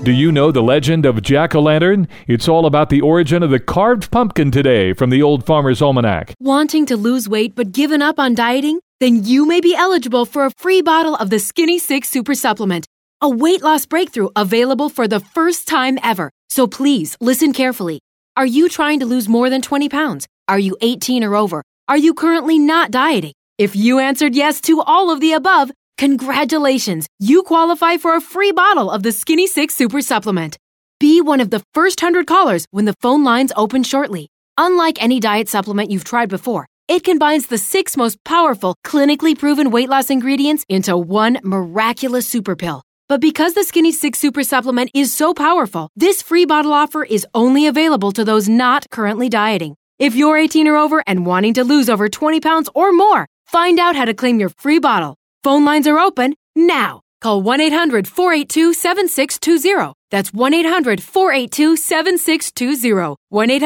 Do you know the legend of Jack-o'-lantern? It's all about the origin of the carved pumpkin today from the Old Farmer's Almanac. Wanting to lose weight but given up on dieting? Then you may be eligible for a free bottle of the Skinny 6 Super Supplement, a weight loss breakthrough available for the first time ever. So please listen carefully. Are you trying to lose more than 20 pounds? Are you 18 or over? Are you currently not dieting? If you answered yes to all of the above, congratulations! You qualify for a free bottle of the Skinny 6 Super Supplement. Be one of the first 100 callers when the phone lines open shortly. Unlike any diet supplement you've tried before, it combines the 6 most powerful, clinically proven weight loss ingredients into one miraculous super pill. But because the Skinny 6 Super Supplement is so powerful, this free bottle offer is only available to those not currently dieting. If you're 18 or over and wanting to lose over 20 pounds or more, find out how to claim your free bottle. Phone lines are open now. Call 1-800-482-7620. That's 1-800-482-7620.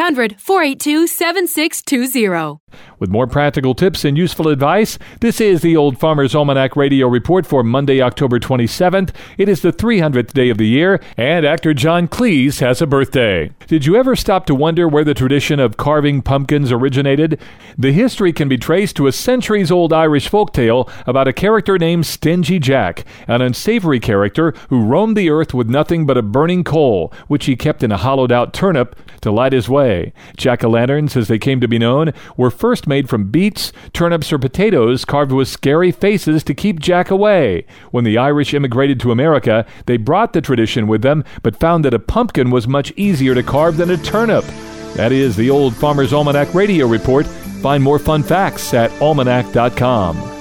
1-800-482-7620. With more practical tips and useful advice, this is the Old Farmer's Almanac Radio Report for Monday, October 27th. It is the 300th day of the year, and actor John Cleese has a birthday. Did you ever stop to wonder where the tradition of carving pumpkins originated? The history can be traced to a centuries-old Irish folktale about a character named Stingy Jack, an unsavory character who roamed the earth with nothing but a burning coal, which he kept in a hollowed-out turnip to light his way. Jack-o'-lanterns, as they came to be known, were first made from beets, turnips, or potatoes carved with scary faces to keep Jack away. When the Irish immigrated to America, they brought the tradition with them, but found that a pumpkin was much easier to carve than a turnip. That is the Old Farmer's Almanac Radio Report. Find more fun facts at almanac.com.